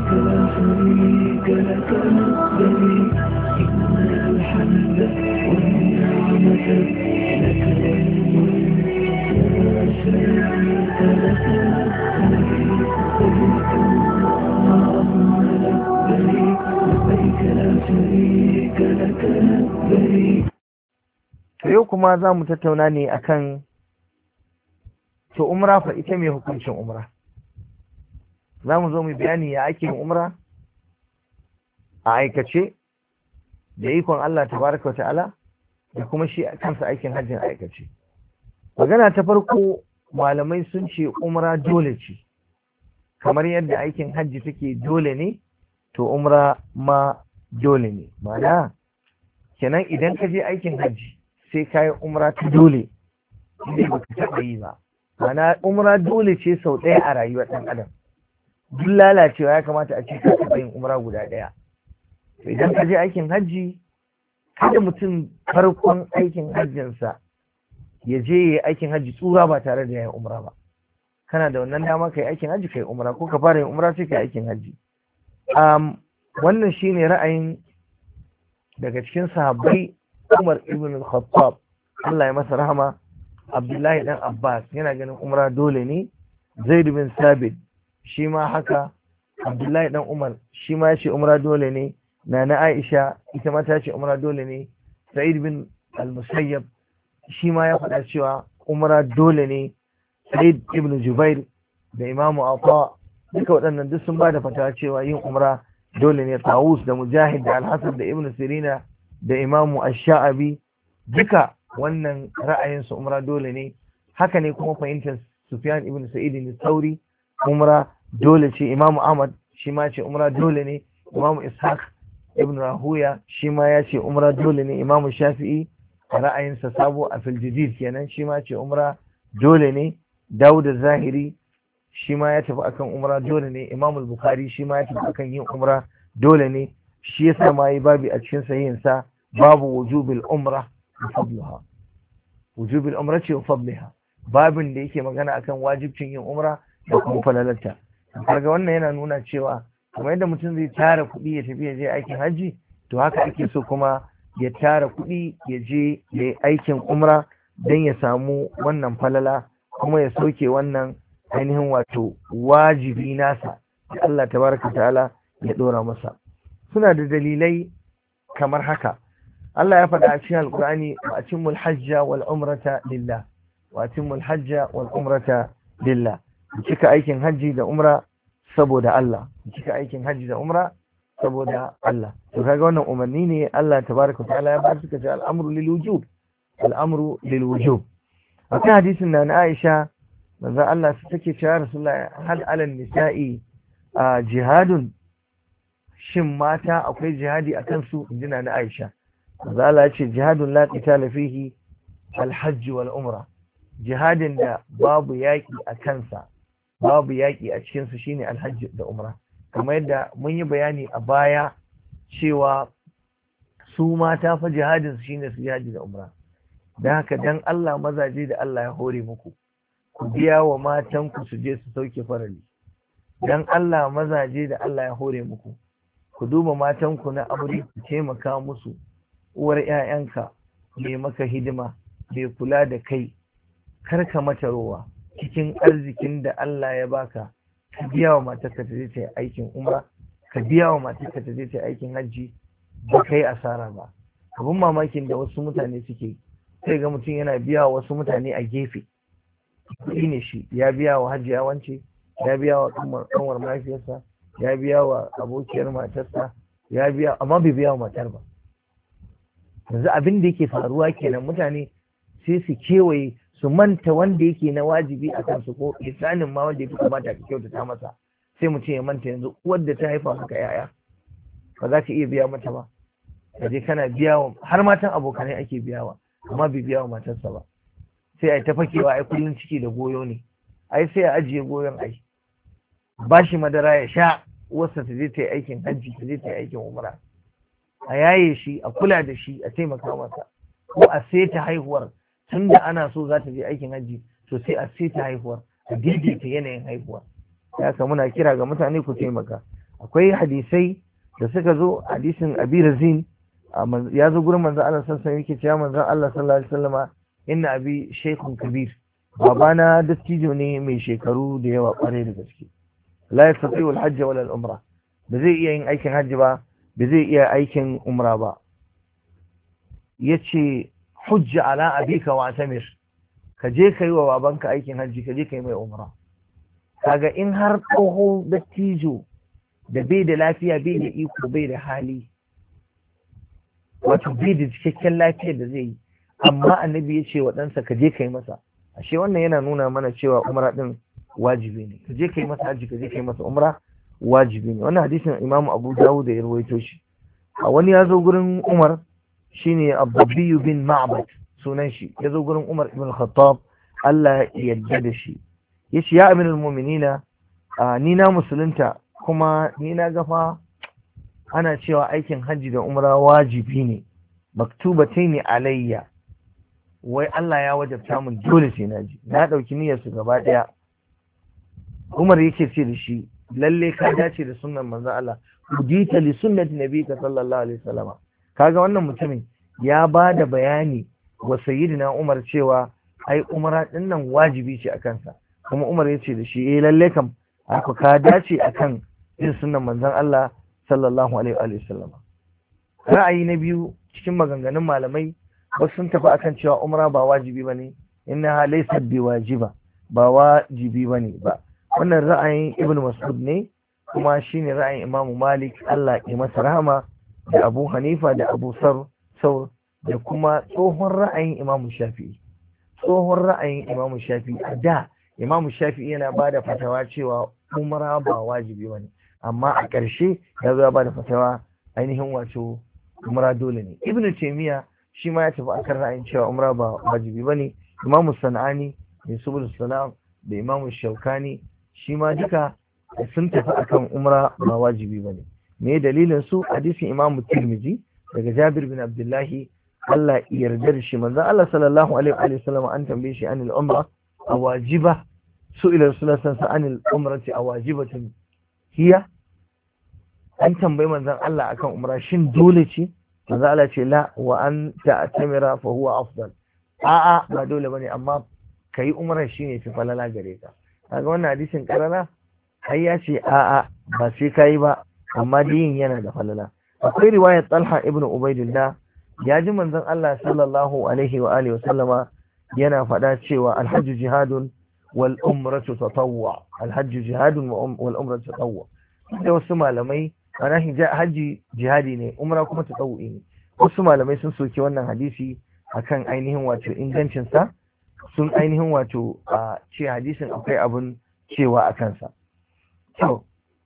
لا شريك لك لبيك إن الحمد والنعمة لك والملك لا شريك لك لبيك لبيك اللهم لبيك لبيك لا شريك لك لبيك. To yau kuma za mu tattauna ne akan to umra fa ita mai hukuncin umra. Za mu zo mu bayani ya ake umra a aikace da ikon Allah tabaraka ta'ala da kuma shi kansa aikin hajjin aikace. Magana ta farko malamai sun ce umra dole ce, kamar yadda aikin hajji take dole ne to umra ma dole ne. Ma'ana kenan idan ka je aikin hajji sai ka yi umra ta dole inda ba ka taɓa yi ba. Ma'ana umra dole ce sau ɗaya a rayuwar ɗan adam. Duk lalacewa ya kamata a ce ka taɓa yin umra guda ɗaya. To idan ka je aikin hajji, kada mutum farkon aikin hajjinsa ya je ya yi aikin hajji tsura ba tare da ya yi umra ba. Kana da wannan dama ka yi aikin hajji ka yi umra, ko ka fara yin umra sai ka yi aikin hajji. Wannan shine ra'ayin daga cikin sahabbai Umar ibn al-Khattab, Allah ya masa rahama. Abdullahi dan Abbas yana ganin umra dole ne. Zaid bin Sabit shi ma haka. Abdullahi dan Umar shi ma ya ce umra dole ne. Nana Aisha ita ma ta ce umra dole ne. Sa'id bin al-Musayyab shi ma ya faɗa cewa umra dole ne. Sa'id ibn Jubair da Imam Atta duka waɗannan duk sun ba da fatawa cewa yin umra dole ne. Tawus da Mujahid da Al-Hasan da Ibn Sirina da Imam Ash-Sha'abi duka wannan ra'ayinsu umra dole ne. Haka ne kuma fahimtar Sufyan ibn Sa'id al-Thawri, umra dole ce. Imam Ahmad shi ma ce umra dole ne. Imam Ishaq ibn Rahuya shi ma ya ce umra dole ne. Imam Shafi'i ra'ayinsa sabo a filjidid kenan shi ma ce umra dole ne. Dawud az-Zahiri shi ma ya tafi akan umra dole ne. Imam al-Bukhari shi ma ya tafi akan yin umra dole ne. Shi yasa ma yi babi a cikin sahihinsa babu wujubil umra wa fadliha. Wujubil umra ce wa fadliha, babin da yake magana akan wajibcin yin umra da kuma falalarta. Kaga wannan yana nuna cewa kamar yadda mutum zai tara kuɗi ya tafi ya je aikin hajji, to haka ake so kuma ya tara kuɗi ya je ya yi aikin umra don ya samu wannan falala kuma ya soke wannan ainihin wato wajibi nasa da Allah tabaraka ta'ala ya ɗora masa. Suna da dalilai kamar haka. Allah ya faɗa a cikin Alƙur'ani wa atimmul hajja wal umrata lillah, wa atimmul hajja wal umrata lillah. Ku cika aikin hajji da umra saboda Allah, ku cika aikin hajji da umra saboda Allah. To kaga wannan umarni ne Allah tabaraka ta'ala ya ba suka ce al'amru lil wujub, al'amru lil wujub. Akwai hadisin na Aisha manzo Allah su take cewa Rasulullahi hal alal nisa'i jihadun, shin mata akwai jihadi a kansu? Inji na Aisha. Manzo Allah ya ce jihadun la qitala fihi al-hajj wal umra, jihadin da babu yaki a kansa, babu yaki a cikin su shine al-hajj da umra. Kamar yadda mun yi bayani a baya cewa su mata fa jihadin su shine su jihadi da umra. Dan haka dan Allah mazaje da Allah ya hore muku, ku biya wa matan ku su je su sauke farali. Dan Allah mazaje da Allah ya hore muku, ku duba matanku na aure ku taimaka musu. Uwar 'ya'yanka mai maka hidima, mai kula da kai, kar ka mata rowa. Cikin arzikin da Allah ya baka, ka biya wa matarka ta je ta yi aikin umra, ka biya wa matarka ta je ta yi aikin hajji, ba kai asara ba. Abin mamakin da wasu mutane suke, sai ga mutum yana biya wa wasu mutane a gefe. Kuɗi ne shi, ya biya wa hajiya wance, ya biya wa kanwar mahaifiyarsa, ya biya wa abokiyar matarsa, ya biya, amma bai biya wa matar ba. Yanzu abin da yake faruwa kenan, mutane sai su kewaye su manta wanda yake na wajibi a kansu, ko isanin ma wanda ya fi kamata ka kyautata masa. Sai mutum ya manta yanzu uwar da ta haifa maka yaya ba za ka iya biya mata ba, kaje kana biya wa har matan abokanai ake biyawa, amma bai biya wa matarsa ba. Sai ai ta fakewa ai kullun ciki da goyo ne, ai sai a ajiye goyon ai ba shi madara ya sha, uwarsa ta je ta yi aikin hajji, ta je ta yi aikin umra, a yaye shi, a kula da shi, a taimaka masa, ko a saita haihuwar. Tun da ana so za ta je aikin hajji, to sai a saita haihuwar, a daidaita yanayin haihuwa. Ya ka muna kira ga mutane ku taimaka. akwai hadisai da suka zo, hadisin Abi Razin ya zo gurin manzon Allah sallallahu alaihi wasallam yake cewa manzon Allah sallallahu alaihi wasallama inna abi shaykhun kabir, babana dattijo ne mai shekaru da yawa kware da gaske, la yastati'u al-hajj wala al-umra, ba zai iya yin aikin hajji ba, ba zai iya aikin umra ba. Yace hujja ala abika wa atamir, ka je kai wa babanka aikin hajji, ka je kai mai umra. Kaga in har tsoho dattijo da bai da lafiya, bai da iko, bai da hali, wato bai da cikakken lafiyar da zai yi, amma annabi ya ce wa ɗansa ka je kai masa, ashe wannan yana nuna mana cewa umra din wajibi ne, ka je kai masa hajji, ka je kai masa umra wajibi ne. Wannan hadisin Imam Abu Dawud da ya rawaito shi. A wani ya zo gurin Umar, shine Abdubbi bin Ma'bad sunan shi, ya zo gurin Umar ibn Khattab Allah ya yarda da shi, yace ya aminul mu'minina, ni na musulunta kuma ni na gafa ana cewa aikin hajji da umra wajibi ne, maktubataini alayya, wai Allah ya wajabta mun dole sai na ji, na dauki niyyar su gaba daya. Umar yake ce da shi lalle ka dace da sunnan manzon Allah, udita li sunnati nabiyika sallallahu alaihi wasallam. Kaga wannan mutumin ya ba da bayani wa sayyidina Umar cewa ai umra din nan wajibi ce akan sa, kuma Umar yace da shi lalle kam haka ka dace akan yin sunnan manzon Allah sallallahu alaihi wasallam. Ra'ayi na biyu cikin maganganun malamai, wasu sun tafi akan cewa umra ba wajibi bane, innaha laysat biwajiba, ba wajibi bane ba. Wannan ra'ayin Ibn Mas'ud ne, kuma shine ra'ayin Imam Malik Allah ya masa rahama, da Abu Hanifa da Abu Saur, da kuma tsohon ra'ayin Imam Shafi'i. Tsohon ra'ayin Imam Shafi'i, a da Imam Shafi'i yana bada fatawa cewa umra ba wajibi bane, amma a ƙarshe ya zo ya bada fatawa ainihin wato umra dole ne. Ibn Taymiyyah shi ma ya tafi akan ra'ayin cewa umra ba wajibi bane. Imam Sanani da Subul Salam da Imam Shaukani shi ma duka sun tafi akan umra ba wajibi bane. Me dalilin su? Hadisin Imam Tirmidhi daga Jabir bin Abdullahi Allah ya yarda da shi, manzo Allah sallallahu alaihi wa sallam an tambaye shi anil umra awajiba, su'ila rasulullahi sallallahu alaihi wa sallam anil umrati awajibatun hiya, an tambayi manzon Allah akan umra shin dole ce? Manzon Allah ce la, wa an ta'tamira fa huwa afdal. A'a ba dole bane, amma kai umra shine fi falala gare ka. Kaga wannan hadisin karara ai ya ce a'a ba sai kai ba, amma yin yana da falala. Akwai riwayar Talha ibn Ubaidillah, ya ji manzon Allah sallallahu alaihi wa alihi wa sallama yana faɗa cewa alhajju jihadun wal umratu tatawwu, alhajju jihadun wal umratu tatawwu. Da wasu malamai ana hajji jihadi ne, umra kuma tatawu'i ne. Wasu malamai sun soki wannan hadisi akan ainihin wato ingancin sa, sun ainihin wato a ce hadisin akwai abun cewa a kansa. To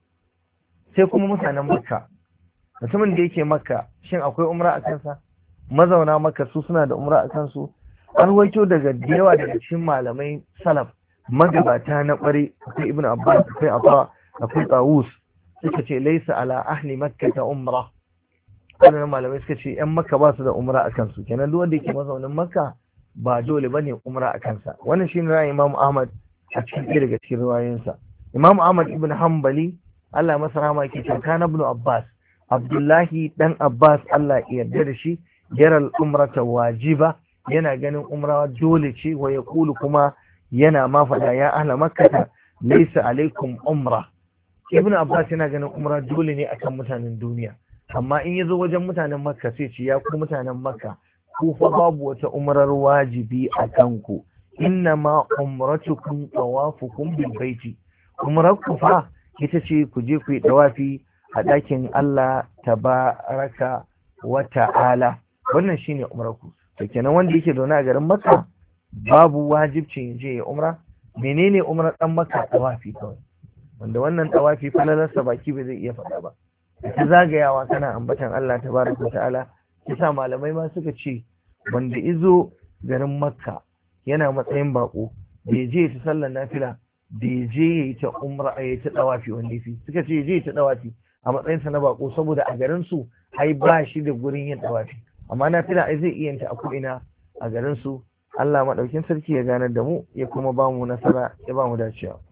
sai kuma mutanen Makka, mutumin da yake Makka shin akwai umra a kansa? Mazauna Makka su suna da umra a kansu? An waito daga yawa daga cikin malamai salaf magabata na ƙware, akwai Ibn Abbas, akwai Afa, akwai Tawus, suka ce laisa ala ahli Makka ta umra. Wannan malamai suka ce yan Makka ba su da umra a kansu, kenan duk wanda yake mazaunin Makka ba dole bane umra a kansa. Wannan shine ra'ayin Imam Ahmad a cikin ɗaya daga cikin riwayoyinsa. Imam Ahmad ibn Hanbali Allah masa rahama yake cewa kana ibn Abbas, Abdullahi dan Abbas Allah ya yarda da shi, yaral umrata wajiba, yana ganin umra dole ce, wa yaqulu kuma yana ma faɗa ya ahla Makka laysa alaikum umra. Ibn Abbas yana ganin umra dole ne akan mutanen duniya, amma in yazo wajen mutanen Makka sai ce ya ku mutanen Makka, ku fa babu wata umrar wajibi a kanku, inna ma umratukum tawafukum bil baiti, umrarku fa ita ce ku je ku yi tawafi a ɗakin Allah tabaraka wa ta'ala. Wannan shine umrarku. To kenan wanda yake zaune a garin Makka babu wajibcin je ya umra. Menene umrar dan Makka? Tawafi kawai, wanda wannan tawafi falalarsa baki bai zai iya faɗa ba. Ta zagayawa kana ambatan Allah tabaraka wa ta'ala. Kisa malamai ma suka ce wanda izo garin Makka yana matsayin bako, bai je ta sallar nafila, bai je ya yi ta umra, ya yi ta dawafi, wanda yafi suka ce je ta dawafi a matsayinsa na bako, saboda a garin su ai ba shi da gurin yin dawafi, amma nafila ai zai iya ta a ko'ina a garin su. Allah madaukin sarki ya ganar da mu, ya kuma ba mu nasara, ya ba mu dacewa.